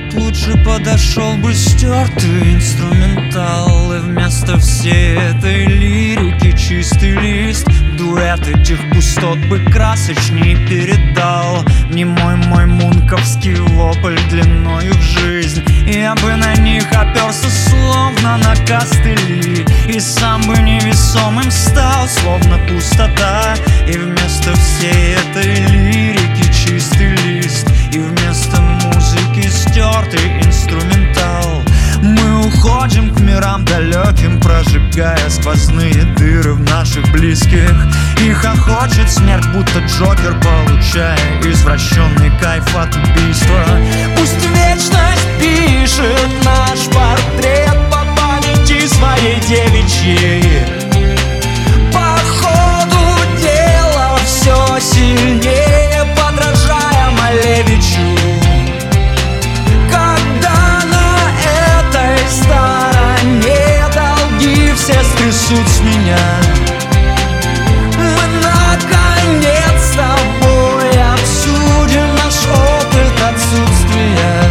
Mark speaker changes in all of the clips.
Speaker 1: лучше подошел бы стертый инструментал, и вместо всей этой лирики чистый лист. Дуэт этих пустот бы красочней передал не мой мунковский вопль длиною в жизнь. Я бы на них оперся словно на костыли, и сам бы невесомым стал, словно пустота. И вместо всей этой лирики чистый лист, и вместо музыки стертый инструментал. Мы уходим к мирам далеким, прожигая сквозные дыры в наших близких. И хохочет смерть, будто Джокер, получая извращенный кайф от убийства. Пусть вечность пишет наш портрет по памяти своей девичьей. По ходу дела все сильнее подражая Малевичу. Когда на этой стороне долги все стрясут с меня, мы наконец с тобой обсудим наш опыт отсутствия.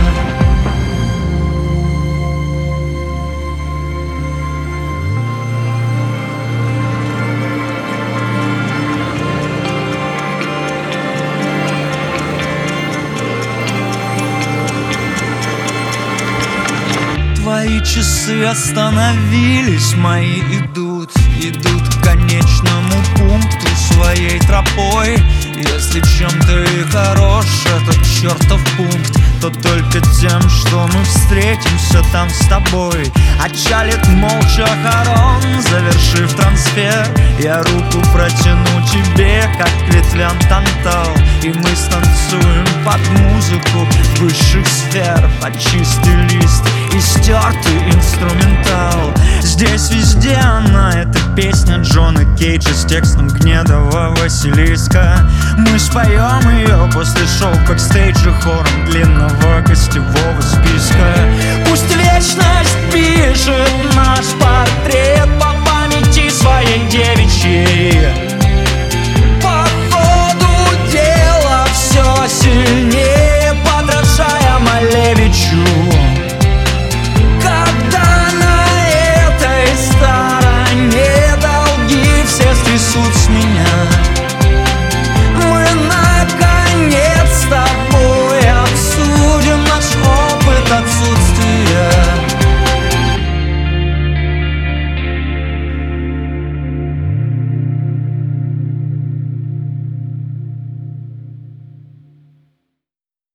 Speaker 1: Твои часы остановились, мои идут к конечному пункту своей тропой. Если чем-то и хорош этот чертов пункт, то только тем, что мы встретимся там с тобой. Отчалит молча хорон, завершив трансфер. Я руку протяну тебе, как к ветвям тантал, и мы станцуем под музыку высших сфер, под чистый лист и стертый инструментал. Здесь везде она, эта песня Джона Кейджа с текстом Гнедова Василиска. Мы споем ее после шоу бэкстейджа хором длинного гостевого списка. Пусть вечность пишет наш портрет по памяти своей девичьей.